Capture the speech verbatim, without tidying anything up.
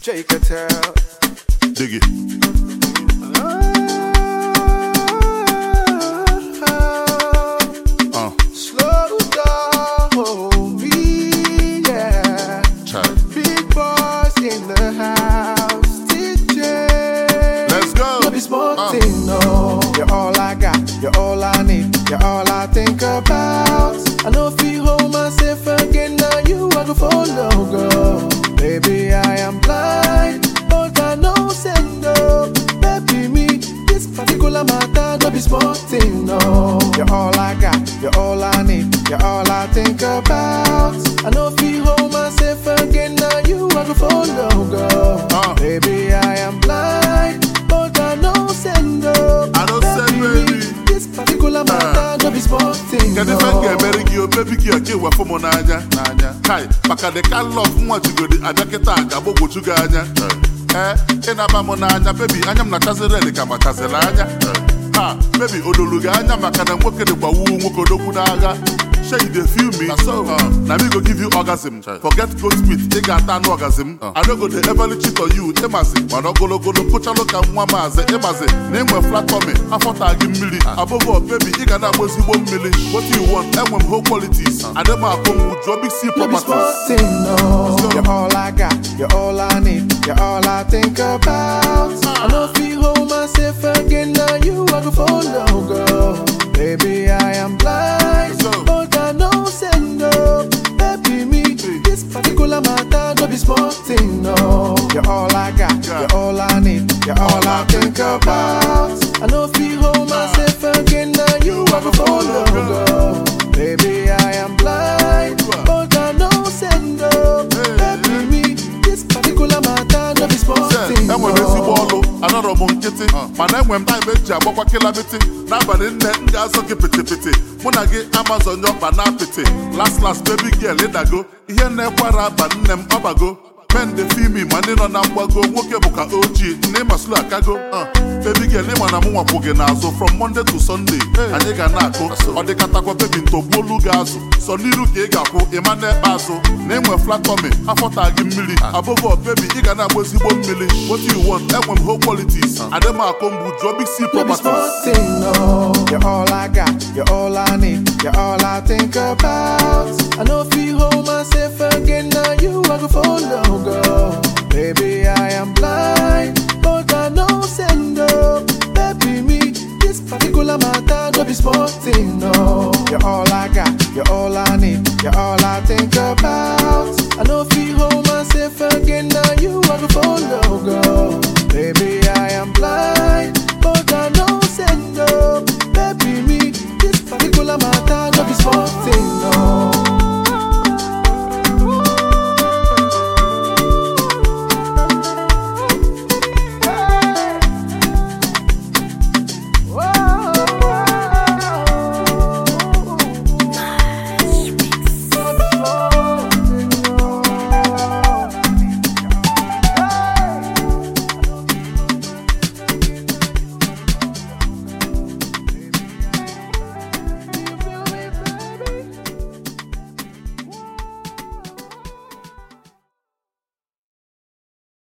Jay Cattell. Dig it. Uh. Slow down, me, yeah. Child. Big boys in the house, D J. Let's go. No be small Uh. thing, no. You're all I got, you're all I need, you're all I think about. I know if you hold myself again, now you I go follow, girl. Baby, I am blind, but I know send up. Baby, me, this particular matter, no be small thing, no. You're all I got, you're all I need, you're all I think about. I know if you hold myself again, now you I go follow, girl. Uh. Baby, I am blind, but I know send up. I know send, baby. This particular matter, no be small thing, Can no. if I get marry you, baby, you get what from Nanya? Nanya. Kai, Paka de can love much go the Ajaketa, Gabo Chuganya. Eh, in Abamonanya, baby, I am not Tazarelli, Kamatazelanya. Ha, baby, Odoluganya, Makana, Woke the Bawu, Wokodokunaga. Shey dey feel me, so uh, now me go give you orgasm. Forget goat meat, they got an orgasm. Uh. I don't go to ever cheat on you, Emasi. Man, go go go put a look at one maze, Emasi. Name a flat for me, I thought I give milli. Above all, baby, you can have one milli. What do you want? M M whole qualities. I don't have come with your big C No be small properties. thing, no. You're all I got, you're all I need, you're all I think about. I know if you hold myself again, now you I go follow, girl. Baby, I am blind, but I know send up. Baby, me, this particular matter, no be small thing, no. You're all I got, you're all I need, you're all I think about. I know if you hold myself again, now you I go follow, girl. Baby, I am blind, but I know send up. Baby, me, this particular matter, no be small thing, And when they see no. ball, another monkey, man, then when time is job, what kilometer, nobody in there, guys, okay, pity pity. When I get Amazon, your banana pity. Last, last, baby girl, let her go. Here, never but them abago. Men, they feel me, man, in on Amwago, woke up O G, name a slow cargo. Uh, baby girl, name on a mua so from Monday to Sunday. And they can knock, or they can talk baby to Bolu Gazo. So, Niru Kegapo, Emmanuel Bazo, name a flat for me. I thought I give milli. Above all, baby, you can have one milli. What do you want? M M whole qualities. And them are come with your big C No be small properties. thing, no. You're all I got, you're all I need, you're all I think about. I know if you hold myself again, now you I go follow, girl. Baby, I am blind, but I know send up. Baby, me, this particular matter, no be small thing,